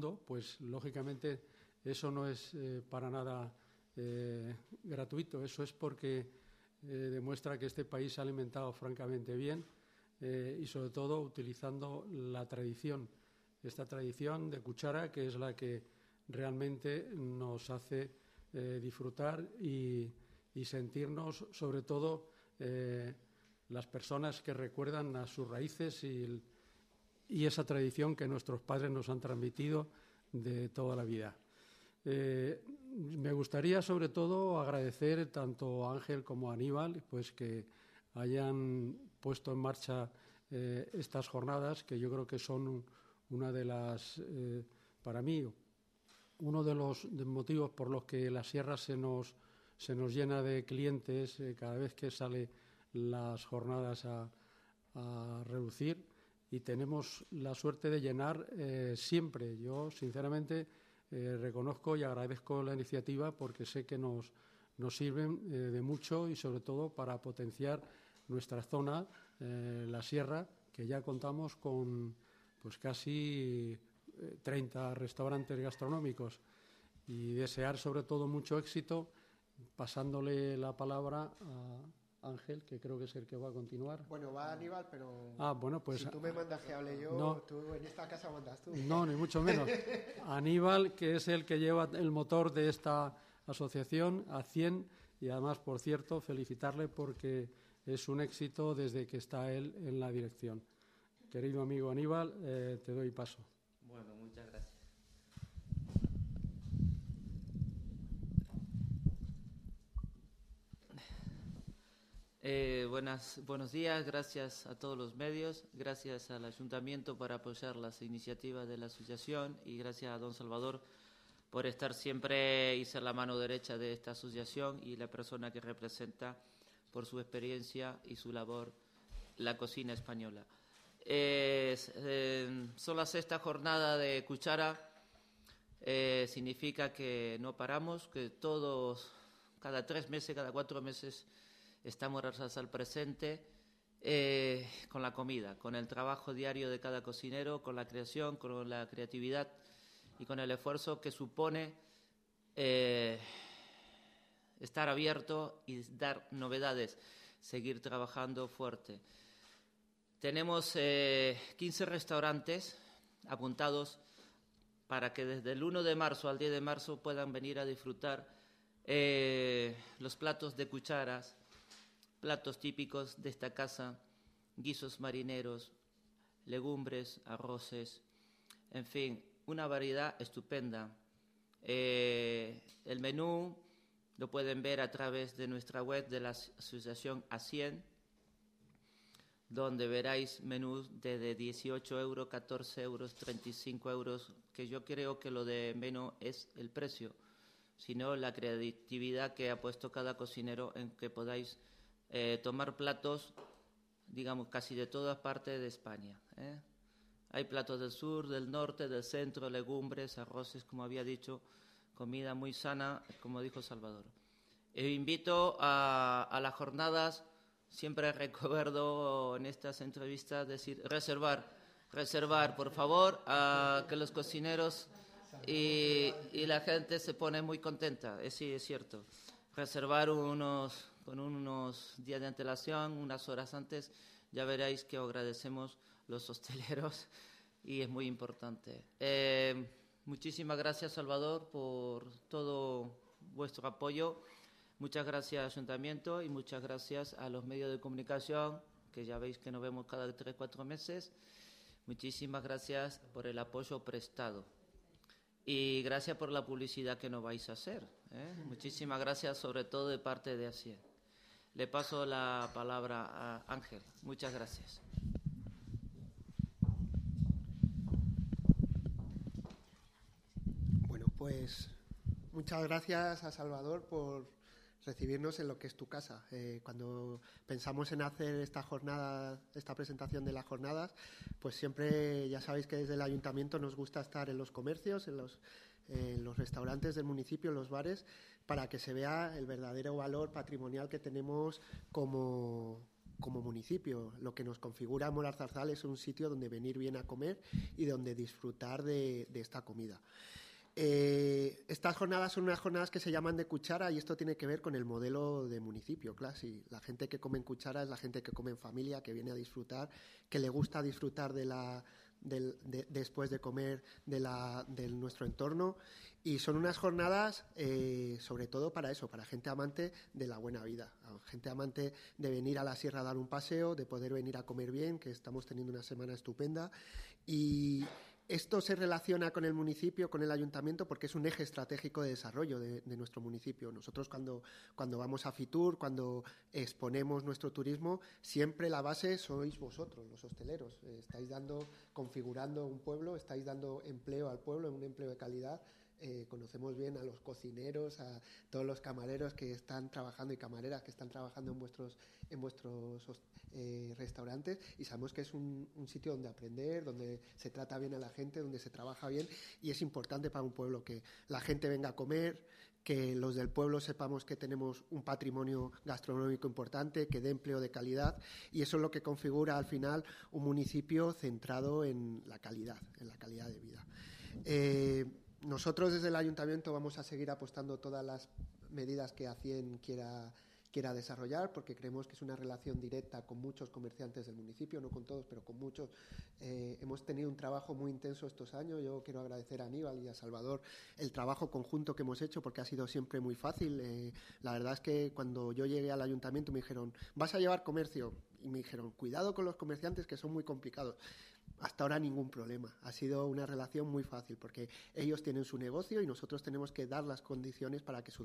sueldo, pues lógicamente eso no es para nada gratuito. Eso es porque demuestra que este país se ha alimentado francamente bien y sobre todo utilizando la tradición, esta tradición de cuchara, que es la que realmente nos hace disfrutar y sentirnos, sobre todo, las personas que recuerdan a sus raíces y esa tradición que nuestros padres nos han transmitido de toda la vida. Me gustaría, sobre todo, agradecer tanto a Ángel como a Aníbal, pues que hayan puesto en marcha estas jornadas, que yo creo que son una de las, para mí, uno de los motivos por los que la sierra se nos llena de clientes cada vez que sale las jornadas a reducir, y tenemos la suerte de llenar siempre. Yo, sinceramente, reconozco y agradezco la iniciativa porque sé que nos sirven de mucho y, sobre todo, para potenciar nuestra zona, la sierra, que ya contamos con pues casi 30 restaurantes gastronómicos, y desear sobre todo mucho éxito, pasándole la palabra a Ángel, que creo que es el que va a continuar. Bueno, va Aníbal, pero bueno, pues, si tú me mandas que hable yo, no, tú en esta casa mandas tú. No, ni mucho menos. Aníbal, que es el que lleva el motor de esta asociación a 100, y además, por cierto, felicitarle porque es un éxito desde que está él en la dirección. Querido amigo Aníbal, te doy paso. Bueno, muchas gracias. Buenos días, gracias a todos los medios, gracias al Ayuntamiento por apoyar las iniciativas de la asociación, y gracias a don Salvador por estar siempre y ser la mano derecha de esta asociación y la persona que representa por su experiencia y su labor la cocina española. Son la sexta jornada de cuchara, significa que no paramos, que todos, cada 3 meses, cada 4 meses, estamos al presente con la comida, con el trabajo diario de cada cocinero, con la creación, con la creatividad y con el esfuerzo que supone estar abierto y dar novedades, seguir trabajando fuerte. Tenemos 15 restaurantes apuntados para que desde el 1 de marzo al 10 de marzo puedan venir a disfrutar los platos de cucharas, platos típicos de esta casa, guisos marineros, legumbres, arroces, en fin, una variedad estupenda. El menú lo pueden ver a través de nuestra web de la asociación A100, donde veréis menús desde 18 euros, 14 euros, 35 euros, que yo creo que lo de menos es el precio, sino la creatividad que ha puesto cada cocinero en que podáis tomar platos, digamos, casi de todas partes de España. Hay platos del sur, del norte, del centro, legumbres, arroces, como había dicho, comida muy sana, como dijo Salvador. Invito a las jornadas, siempre recuerdo en estas entrevistas decir reservar, por favor, a que los cocineros y la gente se pone muy contenta. Sí, es cierto. Reservar con unos días de antelación, unas horas antes, ya veréis que agradecemos los hosteleros y es muy importante. Muchísimas gracias, Salvador, por todo vuestro apoyo. Muchas gracias, Ayuntamiento, y muchas gracias a los medios de comunicación, que ya veis que nos vemos cada 3-4 meses. Muchísimas gracias por el apoyo prestado. Y gracias por la publicidad que nos vais a hacer. Muchísimas gracias, sobre todo de parte de ASIE. Le paso la palabra a Ángel. Muchas gracias. Bueno, pues muchas gracias a Salvador por recibirnos en lo que es tu casa. Cuando pensamos en hacer esta jornada, esta presentación de las jornadas, pues siempre, ya sabéis que desde el Ayuntamiento nos gusta estar en los comercios, en los restaurantes del municipio, en los bares, para que se vea el verdadero valor patrimonial que tenemos como como municipio. Lo que nos configura Moralzarzal es un sitio donde venir bien a comer y donde disfrutar de esta comida. Estas jornadas son unas jornadas que se llaman de cuchara y esto tiene que ver con el modelo de municipio, claro. Sí, la gente que come en cuchara es la gente que come en familia, que viene a disfrutar, que le gusta disfrutar después de comer de nuestro entorno, y son unas jornadas sobre todo para eso, para gente amante de la buena vida, gente amante de venir a la sierra a dar un paseo, de poder venir a comer bien, que estamos teniendo una semana estupenda. Y esto se relaciona con el municipio, con el ayuntamiento, porque es un eje estratégico de desarrollo de nuestro municipio. Nosotros cuando vamos a Fitur, cuando exponemos nuestro turismo, siempre la base sois vosotros, los hosteleros. Estáis configurando un pueblo, estáis dando empleo al pueblo, un empleo de calidad. Conocemos bien a los cocineros, a todos los camareros que están trabajando y camareras que están trabajando en vuestros restaurantes, y sabemos que es un sitio donde aprender, donde se trata bien a la gente, donde se trabaja bien, y es importante para un pueblo que la gente venga a comer, que los del pueblo sepamos que tenemos un patrimonio gastronómico importante, que dé empleo de calidad, y eso es lo que configura al final un municipio centrado en la calidad de vida. Nosotros desde el Ayuntamiento vamos a seguir apostando todas las medidas que ACIEN quiera desarrollar, porque creemos que es una relación directa con muchos comerciantes del municipio, no con todos, pero con muchos. Hemos tenido un trabajo muy intenso estos años. Yo quiero agradecer a Aníbal y a Salvador el trabajo conjunto que hemos hecho, porque ha sido siempre muy fácil. La verdad es que cuando yo llegué al Ayuntamiento me dijeron, ¿vas a llevar comercio? Y me dijeron, cuidado con los comerciantes que son muy complicados. Hasta ahora ningún problema. Ha sido una relación muy fácil porque ellos tienen su negocio y nosotros tenemos que dar las condiciones para que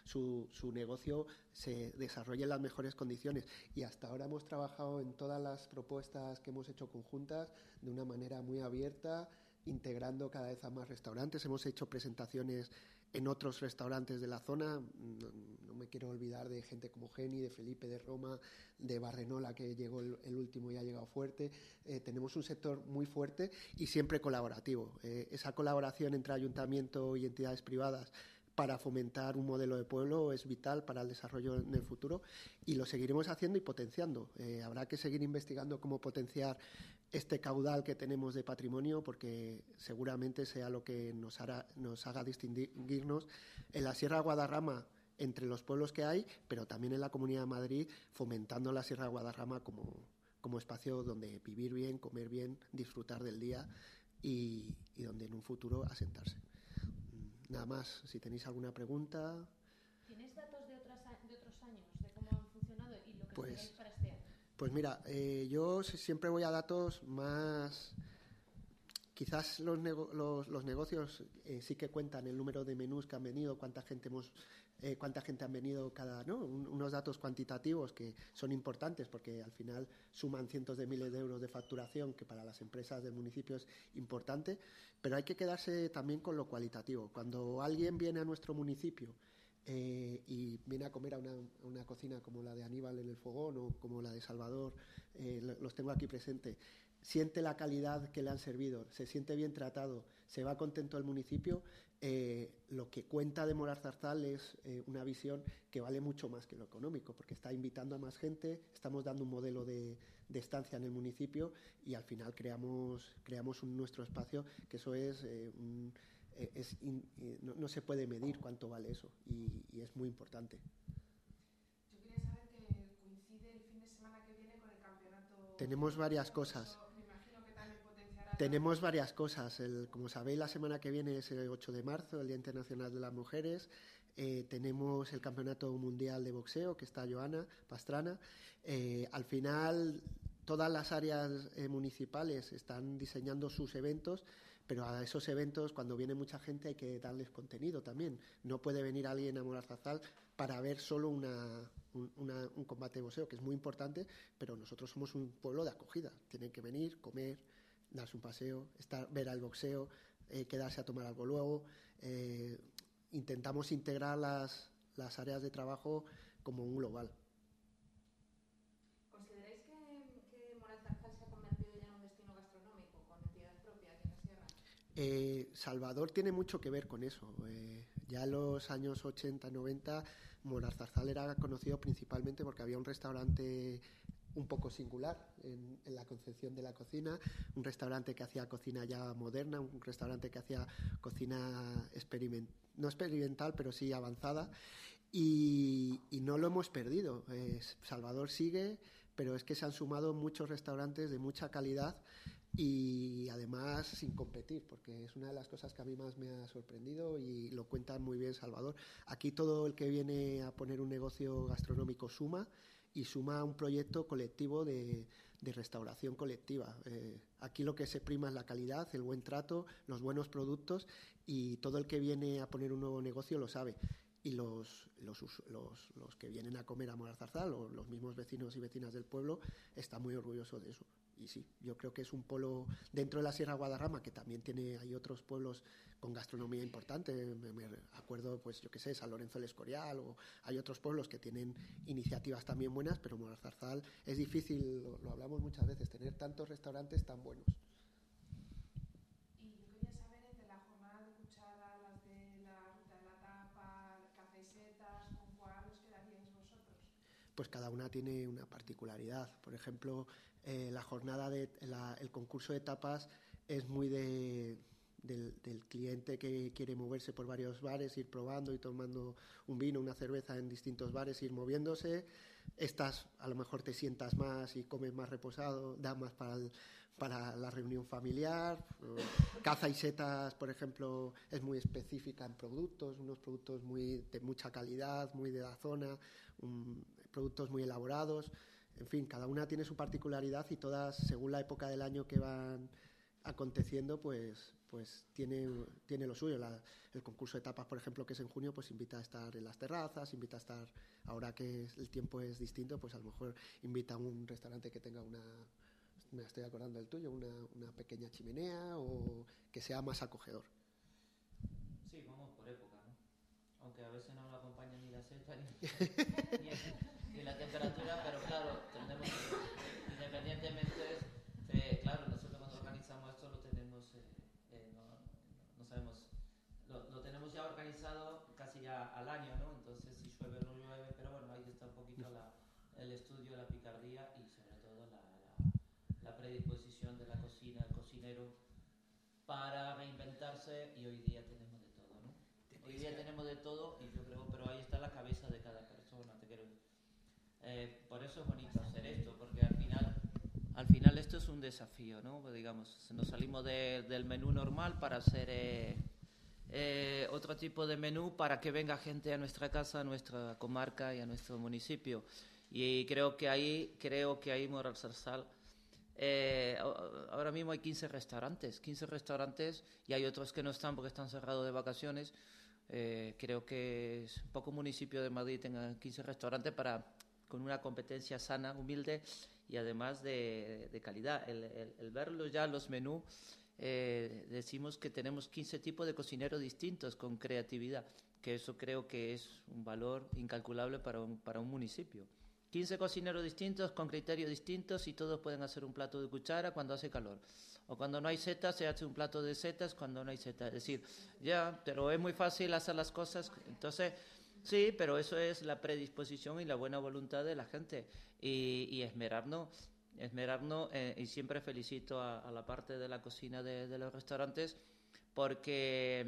su negocio se desarrolle en las mejores condiciones. Y hasta ahora hemos trabajado en todas las propuestas que hemos hecho conjuntas de una manera muy abierta, integrando cada vez a más restaurantes. Hemos hecho presentaciones en otros restaurantes de la zona. No me quiero olvidar de gente como Geni, de Felipe de Roma, de Barrenola, que llegó el último y ha llegado fuerte. Tenemos un sector muy fuerte y siempre colaborativo. Esa colaboración entre ayuntamiento y entidades privadas para fomentar un modelo de pueblo es vital para el desarrollo en el futuro, y lo seguiremos haciendo y potenciando. Habrá que seguir investigando cómo potenciar este caudal que tenemos de patrimonio, porque seguramente sea lo que nos haga distinguirnos en la Sierra de Guadarrama entre los pueblos que hay, pero también en la Comunidad de Madrid, fomentando la Sierra de Guadarrama como espacio donde vivir bien, comer bien, disfrutar del día y donde en un futuro asentarse. Nada más, si tenéis alguna pregunta. ¿Tienes datos de otros años, de cómo han funcionado y lo que esperáis para este año? Pues mira, yo siempre voy a datos más. Quizás los negocios sí que cuentan el número de menús que han venido, cuánta gente han venido unos datos cuantitativos que son importantes porque al final suman cientos de miles de euros de facturación, que para las empresas del municipio es importante, pero hay que quedarse también con lo cualitativo. Cuando alguien viene a nuestro municipio y viene a comer a una cocina como la de Aníbal en el Fogón o como la de Salvador, los tengo aquí presente, siente la calidad que le han servido, se siente bien tratado, se va contento al municipio, lo que cuenta de Moralzarzal es una visión que vale mucho más que lo económico, porque está invitando a más gente, estamos dando un modelo de estancia en el municipio y al final creamos nuestro espacio, que eso no se puede medir cuánto vale eso, y es muy importante. Yo quería saber que coincide el fin de semana que viene con el campeonato. Tenemos varias cosas. Tenemos varias cosas. Como sabéis, la semana que viene es el 8 de marzo, el Día Internacional de las Mujeres. Tenemos el Campeonato Mundial de Boxeo, que está Joana Pastrana. Al final, todas las áreas municipales están diseñando sus eventos, pero a esos eventos, cuando viene mucha gente, hay que darles contenido también. No puede venir alguien a Moralzarzal para ver solo un combate de boxeo, que es muy importante, pero nosotros somos un pueblo de acogida. Tienen que venir, comer, darse un paseo, ver al boxeo, quedarse a tomar algo luego. Intentamos integrar las áreas de trabajo como un global. ¿Consideráis que Moralzarzal se ha convertido ya en un destino gastronómico con entidad propia aquí en la sierra? Salvador tiene mucho que ver con eso. Ya en los años 80, 90, Moralzarzal era conocido principalmente porque había un restaurante un poco singular en la concepción de la cocina, un restaurante que hacía cocina ya moderna, un restaurante que hacía cocina no experimental, pero sí avanzada, y no lo hemos perdido. Salvador sigue, pero es que se han sumado muchos restaurantes de mucha calidad y además sin competir, porque es una de las cosas que a mí más me ha sorprendido y lo cuenta muy bien Salvador. Aquí todo el que viene a poner un negocio gastronómico suma, y suma un proyecto colectivo de restauración colectiva. Aquí lo que se prima es la calidad, el buen trato, los buenos productos, y todo el que viene a poner un nuevo negocio lo sabe. Y los que vienen a comer a Moralzarzal, o los mismos vecinos y vecinas del pueblo, están muy orgullosos de eso. Y sí, yo creo que es un polo dentro de la Sierra Guadarrama, que también hay otros pueblos con gastronomía importante. Me acuerdo, pues yo qué sé, San Lorenzo del Escorial, o hay otros pueblos que tienen iniciativas también buenas, pero Moralzarzal es difícil, lo hablamos muchas veces, tener tantos restaurantes tan buenos. Y yo quería saber, entre la jornada de cuchara, las de la ruta de la tapa, café y setas, ¿con cuál os quedaríais vosotros? Pues cada una tiene una particularidad. Por ejemplo, la jornada el concurso de tapas es muy del cliente que quiere moverse por varios bares, ir probando y tomando un vino, una cerveza en distintos bares, ir moviéndose. Estas a lo mejor te sientas más y comes más reposado, da más para la reunión familiar. Caza y setas, por ejemplo, es muy específica en productos, unos productos de mucha calidad, muy de la zona, productos muy elaborados. En fin, cada una tiene su particularidad y todas, según la época del año que van aconteciendo, pues tiene lo suyo. El concurso de tapas, por ejemplo, que es en junio, pues invita a estar en las terrazas, invita a estar, ahora que el tiempo es distinto, pues a lo mejor invita a un restaurante que tenga me estoy acordando del tuyo, una pequeña chimenea, o que sea más acogedor. Sí, vamos por época, ¿no? Aunque a veces no nos acompaña ni la seta ni la temperatura, pero claro, tendemos, independientemente, claro, nosotros cuando organizamos esto lo tenemos, no sabemos, lo tenemos ya organizado casi ya al año, ¿no? Entonces si llueve o no llueve, pero bueno, ahí está un poquito el estudio, la picardía y sobre todo la predisposición de la cocina, el cocinero para reinventarse, y hoy día tenemos de todo, ¿no? Hoy día tenemos de todo y yo creo, pero ahí está la cabeza de cada persona, te quiero decir. Por eso es bonito hacer esto, porque al final esto es un desafío, ¿no? Pues digamos, nos salimos del menú normal para hacer otro tipo de menú para que venga gente a nuestra casa, a nuestra comarca y a nuestro municipio. Y creo que ahí Moralzarzal, ahora mismo hay 15 restaurantes y hay otros que no están porque están cerrados de vacaciones. Creo que es poco municipio de Madrid tenga 15 restaurantes con una competencia sana, humilde y además de calidad. El verlo ya los menús, decimos que tenemos 15 tipos de cocineros distintos con creatividad, que eso creo que es un valor incalculable para un municipio. 15 cocineros distintos con criterios distintos y todos pueden hacer un plato de cuchara cuando hace calor. O cuando no hay setas, se hace un plato de setas cuando no hay setas. Es decir, pero es muy fácil hacer las cosas. Entonces, sí, pero eso es la predisposición y la buena voluntad de la gente. Y esmerarnos, y siempre felicito a la parte de la cocina de los restaurantes porque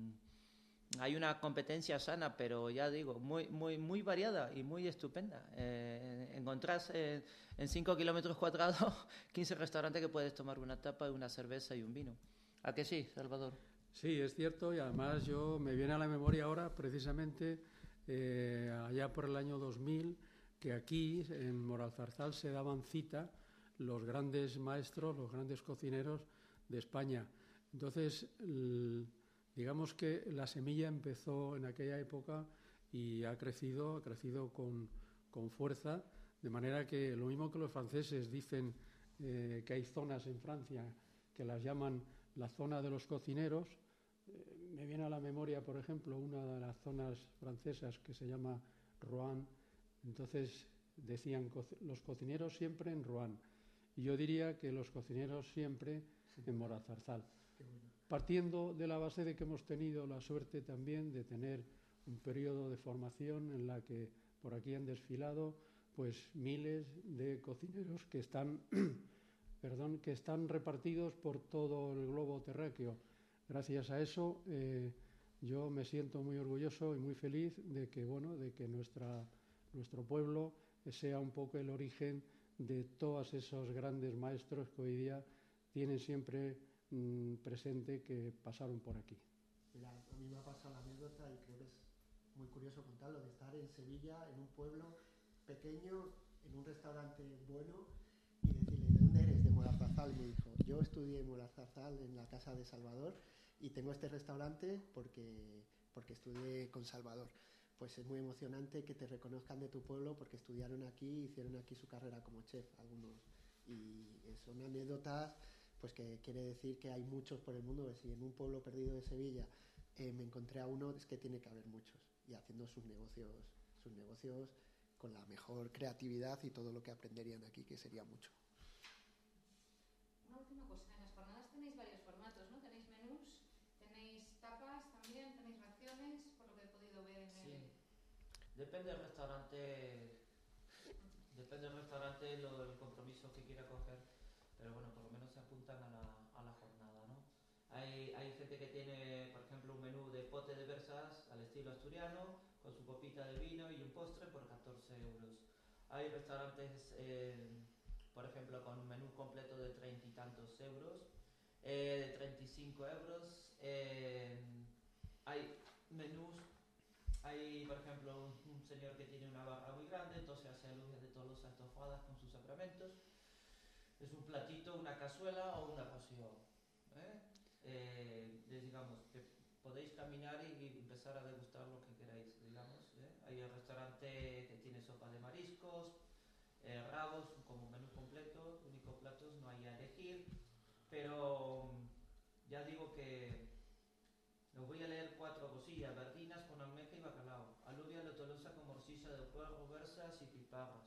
hay una competencia sana, pero ya digo, muy variada y muy estupenda. Encontrás en 5 kilómetros cuadrados 15 restaurantes que puedes tomar una tapa, una cerveza y un vino. ¿A que sí, Salvador? Sí, es cierto, y además me viene a la memoria ahora precisamente allá por el año 2000 que aquí en Moralzarzal se daban cita los grandes maestros, los grandes cocineros de España. Entonces, digamos que la semilla empezó en aquella época y ha crecido con fuerza, de manera que lo mismo que los franceses dicen que hay zonas en Francia que las llaman la zona de los cocineros. Me viene a la memoria, por ejemplo, una de las zonas francesas que se llama Rouen. Entonces decían los cocineros siempre en Rouen. Y yo diría que los cocineros siempre en Moralzarzal. Partiendo de la base de que hemos tenido la suerte también de tener un periodo de formación en la que por aquí han desfilado pues miles de cocineros que están, que están repartidos por todo el globo terráqueo. Gracias a eso yo me siento muy orgulloso y muy feliz de que, bueno, de que nuestro pueblo sea un poco el origen de todos esos grandes maestros que hoy día tienen siempre presente que pasaron por aquí. Mira, a mí me ha pasado la anécdota y creo que es muy curioso contarlo, de estar en Sevilla, en un pueblo pequeño, en un restaurante bueno, y decirle, ¿de dónde eres? De Morazarzal. Me dijo, yo estudié en Morazarzal, en la casa de Salvador, y tengo este restaurante porque estudié con Salvador. Pues es muy emocionante que te reconozcan de tu pueblo porque estudiaron aquí, hicieron aquí su carrera como chef, algunos. Y son anécdotas pues que quiere decir que hay muchos por el mundo. Si en un pueblo perdido de Sevilla me encontré a uno, es que tiene que haber muchos, y haciendo sus negocios con la mejor creatividad y todo lo que aprenderían aquí, que sería mucho. Una última cosa, en las jornadas tenéis varios formatos, ¿no? Tenéis menús, tenéis tapas también, tenéis raciones, por lo que he podido ver en sí. Depende del restaurante, el compromiso que quiera coger, pero bueno, por lo menos se apuntan a la jornada, ¿no? Hay gente que tiene, por ejemplo, un menú de pote de versas al estilo asturiano, con su copita de vino y un postre por 14 euros. Hay restaurantes, por ejemplo, con un menú completo de 30 y tantos euros, de 35 euros. Hay menús, hay, por ejemplo, un señor que tiene una barra muy grande, entonces hace alubias de Tolosa estofadas con sus sacramentos. Es un platito, una cazuela o una cocción. Digamos, que podéis caminar y empezar a degustar lo que queráis, digamos. Hay un restaurante que tiene sopa de mariscos, rabos como menú completo, únicos platos, no hay a elegir, pero ya digo que os voy a leer 4 cosillas: verdinas con almeja y bacalao, alubia de Tolosa con morcilla de puerro, versas y piparras.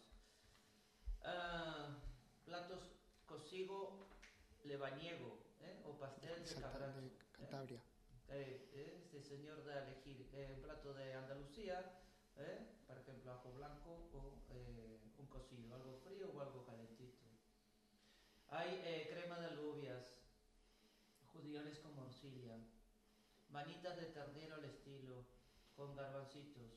Platos cocido lebaniego, o pastel de cabracho. De Cantabria. Este señor da a elegir un plato de Andalucía, por ejemplo ajo blanco o un cocido, algo frío o algo calentito. Hay crema de alubias, judiones con morcilla, manitas de ternero al estilo, con garbancitos,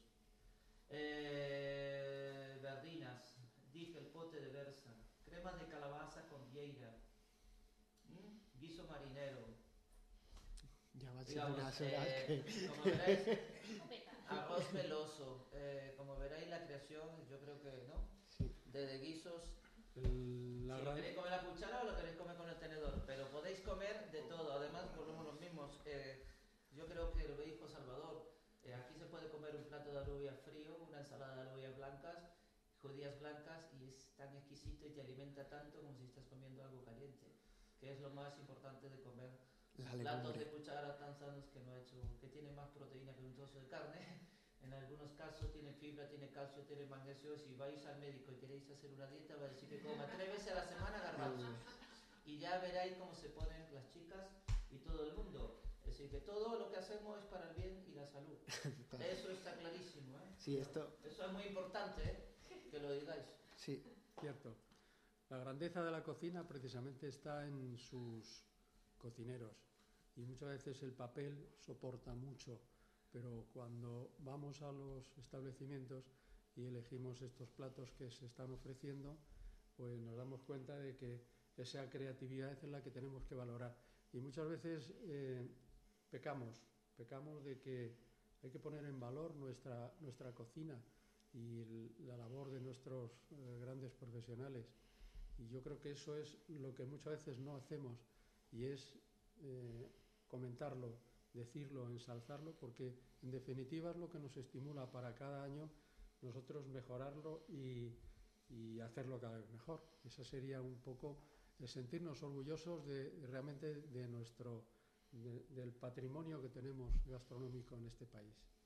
verdinas, dije el pote de versa, crema de calabaza con vieira, guiso marinero. Ya va a ser Digamos, unas horas que... como veréis, arroz meloso. Como veréis, la creación, yo creo que, ¿no? Sí. De guisos. Si La lo queréis comer a la cuchara o lo queréis comer con el tenedor, pero podéis comer de todo. Además, volvemos los mismos. Yo creo que lo dijo Salvador. Aquí se puede comer un plato de alubias frío, una ensalada de alubias blancas, judías blancas, y es tan exquisito y te alimenta tanto como si estás comiendo algo caliente, que es lo más importante de comer. Platos de cuchara tan sanos que no ha hecho, que tiene más proteína que un trozo de carne. En algunos casos tiene fibra, tiene calcio, tiene magnesio. Si vais al médico y queréis hacer una dieta, va a decir que coma 3 veces a la semana garbanzos. Y ya veréis cómo se ponen las chicas y todo el mundo. Es decir, que todo lo que hacemos es para el bien y la salud. Eso está clarísimo, Sí, esto... Eso es muy importante, que lo digáis. Sí. Cierto. La grandeza de la cocina precisamente está en sus cocineros, y muchas veces el papel soporta mucho, pero cuando vamos a los establecimientos y elegimos estos platos que se están ofreciendo, pues nos damos cuenta de que esa creatividad es la que tenemos que valorar. Y muchas veces pecamos de que hay que poner en valor nuestra cocina y la labor de nuestros grandes profesionales. Y yo creo que eso es lo que muchas veces no hacemos, y es comentarlo, decirlo, ensalzarlo, porque en definitiva es lo que nos estimula para cada año nosotros mejorarlo y hacerlo cada vez mejor. Ese sería un poco el sentirnos orgullosos realmente del patrimonio que tenemos gastronómico en este país.